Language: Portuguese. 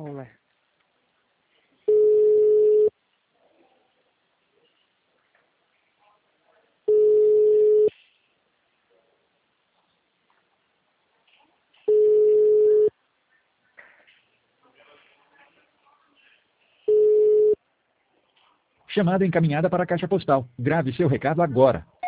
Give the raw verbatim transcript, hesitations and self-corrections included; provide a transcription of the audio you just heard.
Olé. Chamada encaminhada para a caixa postal. Grave seu recado agora.